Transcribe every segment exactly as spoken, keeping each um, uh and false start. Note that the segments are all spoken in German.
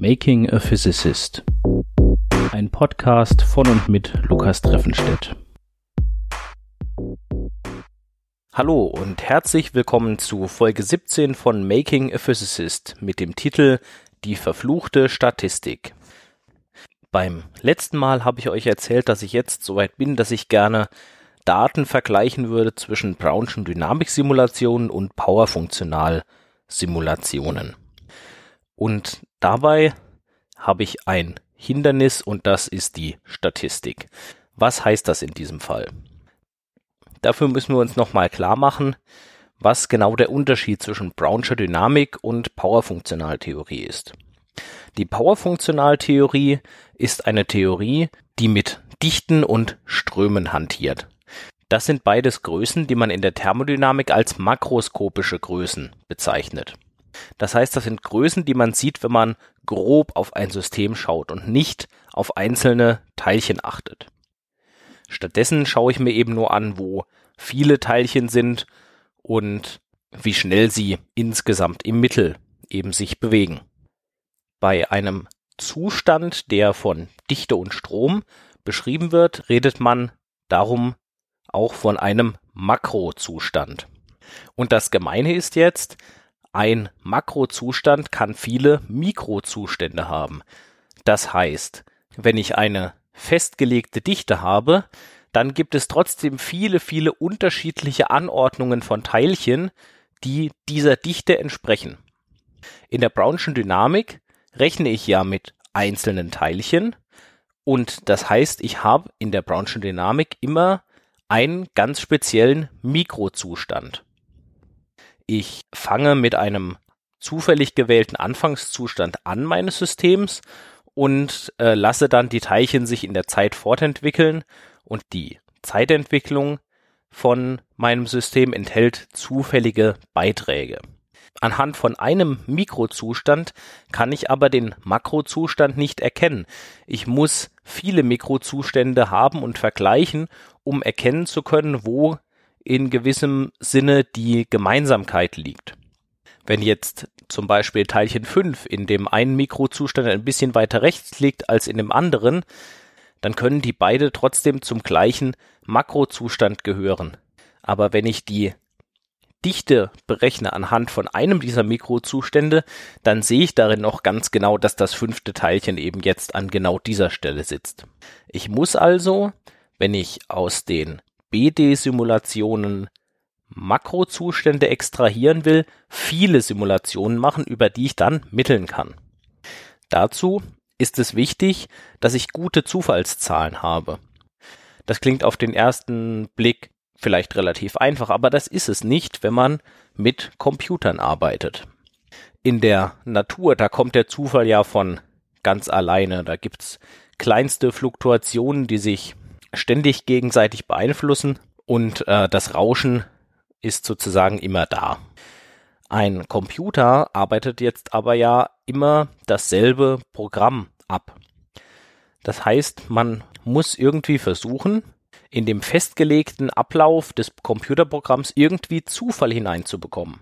Making a Physicist. Ein Podcast von und mit Lukas Treffenstedt. Hallo und herzlich willkommen zu Folge siebzehn von Making a Physicist mit dem Titel Die verfluchte Statistik. Beim letzten Mal habe ich euch erzählt, dass ich jetzt soweit bin, dass ich gerne Daten vergleichen würde zwischen Brownschen Dynamiksimulationen und Powerfunktionalsimulationen. Und dabei habe ich ein Hindernis und das ist die Statistik. Was heißt das in diesem Fall? Dafür müssen wir uns nochmal klar machen, was genau der Unterschied zwischen Brownscher Dynamik und Powerfunktionaltheorie ist. Die Powerfunktionaltheorie ist eine Theorie, die mit Dichten und Strömen hantiert. Das sind beides Größen, die man in der Thermodynamik als makroskopische Größen bezeichnet. Das heißt, das sind Größen, die man sieht, wenn man grob auf ein System schaut und nicht auf einzelne Teilchen achtet. Stattdessen schaue ich mir eben nur an, wo viele Teilchen sind und wie schnell sie insgesamt im Mittel eben sich bewegen. Bei einem Zustand, der von Dichte und Strom beschrieben wird, redet man darum auch von einem Makrozustand. Und das Gemeine ist jetzt, ein Makrozustand kann viele Mikrozustände haben. Das heißt, wenn ich eine festgelegte Dichte habe, dann gibt es trotzdem viele, viele unterschiedliche Anordnungen von Teilchen, die dieser Dichte entsprechen. In der Brownschen Dynamik rechne ich ja mit einzelnen Teilchen und das heißt, ich habe in der Brownschen Dynamik immer einen ganz speziellen Mikrozustand. Ich fange mit einem zufällig gewählten Anfangszustand an meines Systems und äh, lasse dann die Teilchen sich in der Zeit fortentwickeln und die Zeitentwicklung von meinem System enthält zufällige Beiträge. Anhand von einem Mikrozustand kann ich aber den Makrozustand nicht erkennen. Ich muss viele Mikrozustände haben und vergleichen, um erkennen zu können, wo in gewissem Sinne die Gemeinsamkeit liegt. Wenn jetzt zum Beispiel Teilchen fünf in dem einen Mikrozustand ein bisschen weiter rechts liegt als in dem anderen, dann können die beide trotzdem zum gleichen Makrozustand gehören. Aber wenn ich die Dichte berechne anhand von einem dieser Mikrozustände, dann sehe ich darin noch ganz genau, dass das fünfte Teilchen eben jetzt an genau dieser Stelle sitzt. Ich muss also, wenn ich aus den B D-Simulationen Makrozustände extrahieren will, viele Simulationen machen, über die ich dann mitteln kann. Dazu ist es wichtig, dass ich gute Zufallszahlen habe. Das klingt auf den ersten Blick vielleicht relativ einfach, aber das ist es nicht, wenn man mit Computern arbeitet. In der Natur, da kommt der Zufall ja von ganz alleine. Da gibt's kleinste Fluktuationen, die sich ständig gegenseitig beeinflussen und äh, das Rauschen ist sozusagen immer da. Ein Computer arbeitet jetzt aber ja immer dasselbe Programm ab. Das heißt, man muss irgendwie versuchen, in dem festgelegten Ablauf des Computerprogramms irgendwie Zufall hineinzubekommen.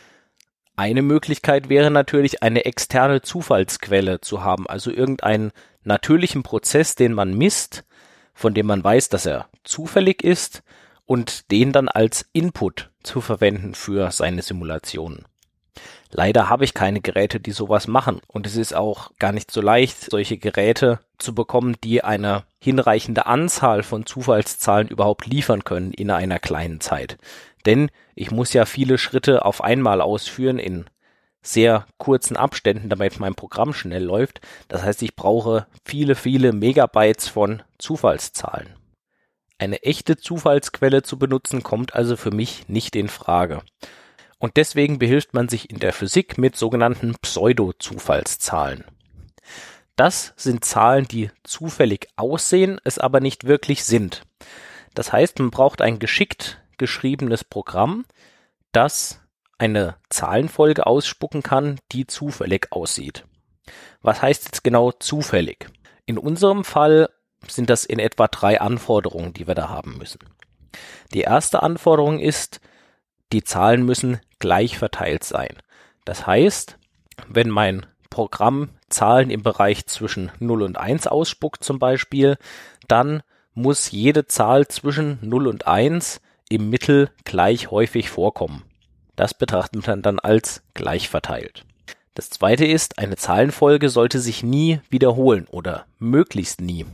Eine Möglichkeit wäre natürlich, eine externe Zufallsquelle zu haben, also irgendeinen natürlichen Prozess, den man misst, von dem man weiß, dass er zufällig ist und den dann als Input zu verwenden für seine Simulationen. Leider habe ich keine Geräte, die sowas machen und es ist auch gar nicht so leicht, solche Geräte zu bekommen, die eine hinreichende Anzahl von Zufallszahlen überhaupt liefern können in einer kleinen Zeit. Denn ich muss ja viele Schritte auf einmal ausführen in sehr kurzen Abständen, damit mein Programm schnell läuft. Das heißt, ich brauche viele, viele Megabytes von Zufallszahlen. Eine echte Zufallsquelle zu benutzen, kommt also für mich nicht in Frage. Und deswegen behilft man sich in der Physik mit sogenannten Pseudo-Zufallszahlen. Das sind Zahlen, die zufällig aussehen, es aber nicht wirklich sind. Das heißt, man braucht ein geschickt geschriebenes Programm, das eine Zahlenfolge ausspucken kann, die zufällig aussieht. Was heißt jetzt genau zufällig? In unserem Fall sind das in etwa drei Anforderungen, die wir da haben müssen. Die erste Anforderung ist, die Zahlen müssen gleich verteilt sein. Das heißt, wenn mein Programm Zahlen im Bereich zwischen null und eins ausspuckt zum Beispiel, dann muss jede Zahl zwischen null und eins im Mittel gleich häufig vorkommen. Das betrachtet man dann als gleich verteilt. Das zweite ist, eine Zahlenfolge sollte sich nie wiederholen oder möglichst nie.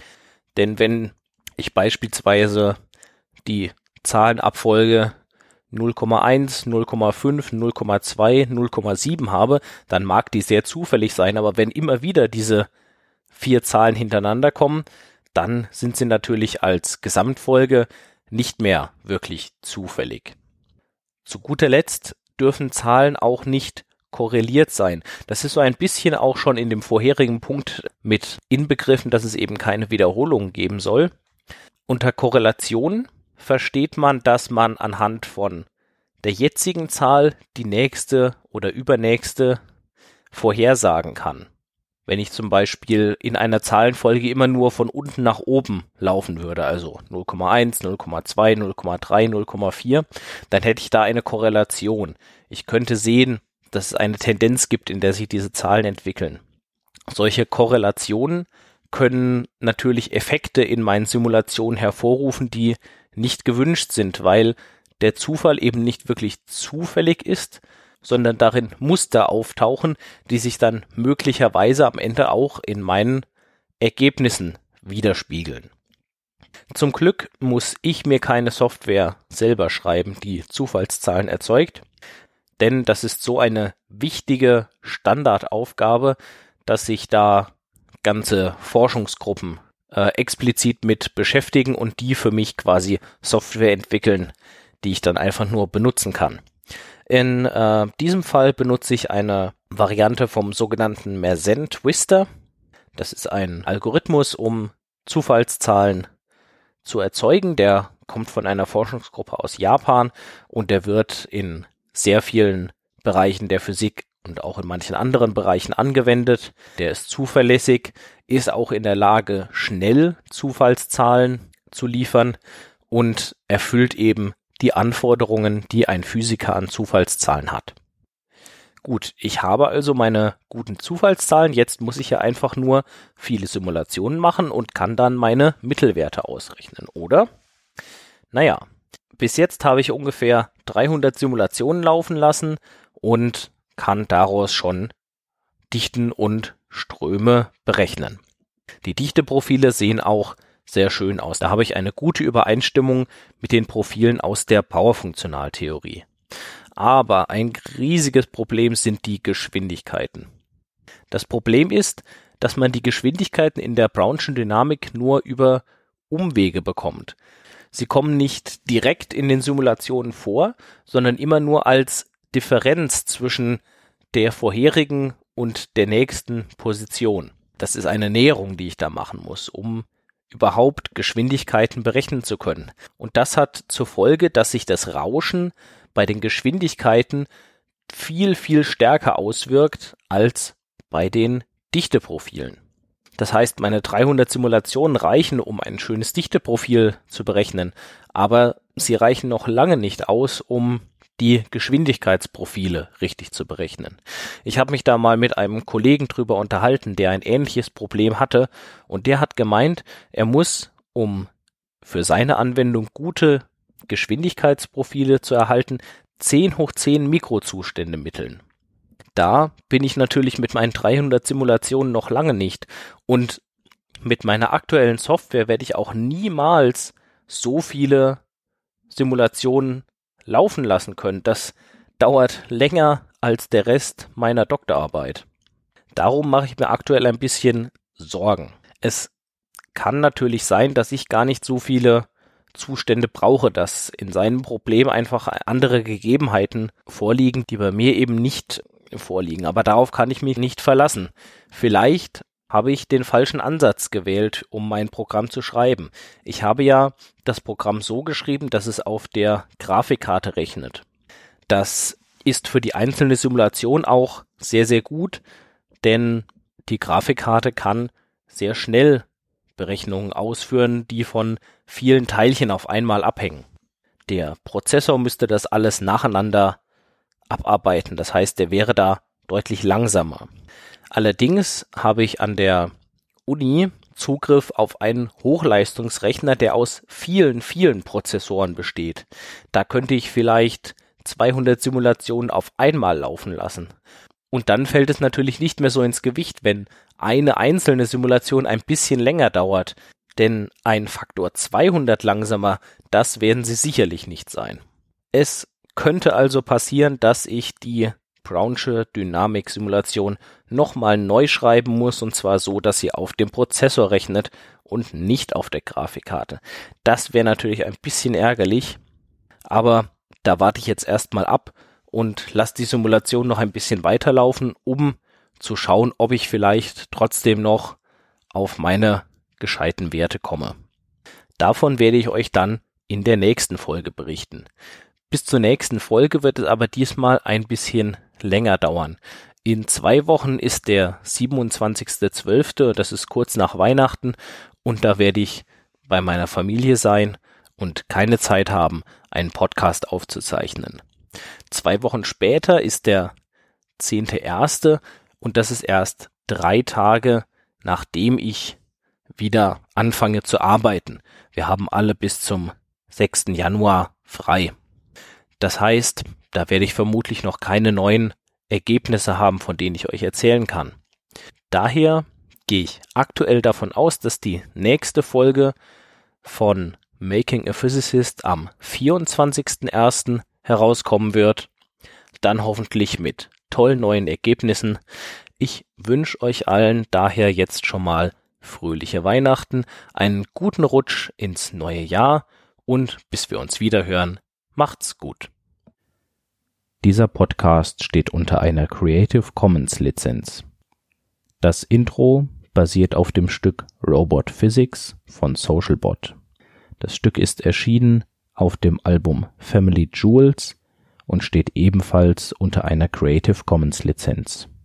Denn wenn ich beispielsweise die Zahlenabfolge null Komma eins, null Komma fünf, null Komma zwei, null Komma sieben habe, dann mag die sehr zufällig sein, aber wenn immer wieder diese vier Zahlen hintereinander kommen, dann sind sie natürlich als Gesamtfolge nicht mehr wirklich zufällig. Zu guter Letzt dürfen Zahlen auch nicht korreliert sein. Das ist so ein bisschen auch schon in dem vorherigen Punkt mit inbegriffen, dass es eben keine Wiederholung geben soll. Unter Korrelation versteht man, dass man anhand von der jetzigen Zahl die nächste oder übernächste vorhersagen kann. Wenn ich zum Beispiel in einer Zahlenfolge immer nur von unten nach oben laufen würde, also null Komma eins, null Komma zwei, null Komma drei, null Komma vier, dann hätte ich da eine Korrelation. Ich könnte sehen, dass es eine Tendenz gibt, in der sich diese Zahlen entwickeln. Solche Korrelationen können natürlich Effekte in meinen Simulationen hervorrufen, die nicht gewünscht sind, weil der Zufall eben nicht wirklich zufällig ist, sondern darin Muster auftauchen, die sich dann möglicherweise am Ende auch in meinen Ergebnissen widerspiegeln. Zum Glück muss ich mir keine Software selber schreiben, die Zufallszahlen erzeugt, denn das ist so eine wichtige Standardaufgabe, dass sich da ganze Forschungsgruppen äh, explizit mit beschäftigen und die für mich quasi Software entwickeln, die ich dann einfach nur benutzen kann. In äh, diesem Fall benutze ich eine Variante vom sogenannten Mersenne Twister. Das ist ein Algorithmus, um Zufallszahlen zu erzeugen. Der kommt von einer Forschungsgruppe aus Japan und der wird in sehr vielen Bereichen der Physik und auch in manchen anderen Bereichen angewendet. Der ist zuverlässig, ist auch in der Lage, schnell Zufallszahlen zu liefern und erfüllt eben die Anforderungen, die ein Physiker an Zufallszahlen hat. Gut, ich habe also meine guten Zufallszahlen, jetzt muss ich ja einfach nur viele Simulationen machen und kann dann meine Mittelwerte ausrechnen, oder? Naja, bis jetzt habe ich ungefähr dreihundert Simulationen laufen lassen und kann daraus schon Dichten und Ströme berechnen. Die Dichteprofile sehen auch sehr schön aus. Da habe ich eine gute Übereinstimmung mit den Profilen aus der Powerfunktionaltheorie. Aber ein riesiges Problem sind die Geschwindigkeiten. Das Problem ist, dass man die Geschwindigkeiten in der Brownschen Dynamik nur über Umwege bekommt. Sie kommen nicht direkt in den Simulationen vor, sondern immer nur als Differenz zwischen der vorherigen und der nächsten Position. Das ist eine Näherung, die ich da machen muss, um überhaupt Geschwindigkeiten berechnen zu können. Und das hat zur Folge, dass sich das Rauschen bei den Geschwindigkeiten viel, viel stärker auswirkt als bei den Dichteprofilen. Das heißt, meine dreihundert Simulationen reichen, um ein schönes Dichteprofil zu berechnen, aber sie reichen noch lange nicht aus, um die Geschwindigkeitsprofile richtig zu berechnen. Ich habe mich da mal mit einem Kollegen drüber unterhalten, der ein ähnliches Problem hatte, und der hat gemeint, er muss, um für seine Anwendung gute Geschwindigkeitsprofile zu erhalten, zehn hoch zehn Mikrozustände mitteln. Da bin ich natürlich mit meinen dreihundert Simulationen noch lange nicht, und mit meiner aktuellen Software werde ich auch niemals so viele Simulationen laufen lassen können. Das dauert länger als der Rest meiner Doktorarbeit. Darum mache ich mir aktuell ein bisschen Sorgen. Es kann natürlich sein, dass ich gar nicht so viele Zustände brauche, dass in seinem Problem einfach andere Gegebenheiten vorliegen, die bei mir eben nicht vorliegen. Aber darauf kann ich mich nicht verlassen. Vielleicht habe ich den falschen Ansatz gewählt, um mein Programm zu schreiben. Ich habe ja das Programm so geschrieben, dass es auf der Grafikkarte rechnet. Das ist für die einzelne Simulation auch sehr, sehr gut, denn die Grafikkarte kann sehr schnell Berechnungen ausführen, die von vielen Teilchen auf einmal abhängen. Der Prozessor müsste das alles nacheinander abarbeiten. Das heißt, der wäre da deutlich langsamer. Allerdings habe ich an der Uni Zugriff auf einen Hochleistungsrechner, der aus vielen, vielen Prozessoren besteht. Da könnte ich vielleicht zweihundert Simulationen auf einmal laufen lassen. Und dann fällt es natürlich nicht mehr so ins Gewicht, wenn eine einzelne Simulation ein bisschen länger dauert. Denn ein Faktor zweihundert langsamer, das werden sie sicherlich nicht sein. Es könnte also passieren, dass ich die Brownsche Dynamik-Simulation nochmal neu schreiben muss, und zwar so, dass sie auf dem Prozessor rechnet und nicht auf der Grafikkarte. Das wäre natürlich ein bisschen ärgerlich, aber da warte ich jetzt erstmal ab und lasse die Simulation noch ein bisschen weiterlaufen, um zu schauen, ob ich vielleicht trotzdem noch auf meine gescheiten Werte komme. Davon werde ich euch dann in der nächsten Folge berichten. Bis zur nächsten Folge wird es aber diesmal ein bisschen länger dauern. In zwei Wochen ist der siebenundzwanzigster zwölfter, das ist kurz nach Weihnachten, und da werde ich bei meiner Familie sein und keine Zeit haben, einen Podcast aufzuzeichnen. Zwei Wochen später ist der zehnter erster und das ist erst drei Tage, nachdem ich wieder anfange zu arbeiten. Wir haben alle bis zum sechsten Januar frei. Das heißt, da werde ich vermutlich noch keine neuen Ergebnisse haben, von denen ich euch erzählen kann. Daher gehe ich aktuell davon aus, dass die nächste Folge von Making a Physicist am vierundzwanzigsten ersten herauskommen wird. Dann hoffentlich mit tollen neuen Ergebnissen. Ich wünsche euch allen daher jetzt schon mal fröhliche Weihnachten, einen guten Rutsch ins neue Jahr und bis wir uns wieder hören, macht's gut. Dieser Podcast steht unter einer Creative Commons Lizenz. Das Intro basiert auf dem Stück Robot Physics von Socialbot. Das Stück ist erschienen auf dem Album Family Jewels und steht ebenfalls unter einer Creative Commons Lizenz.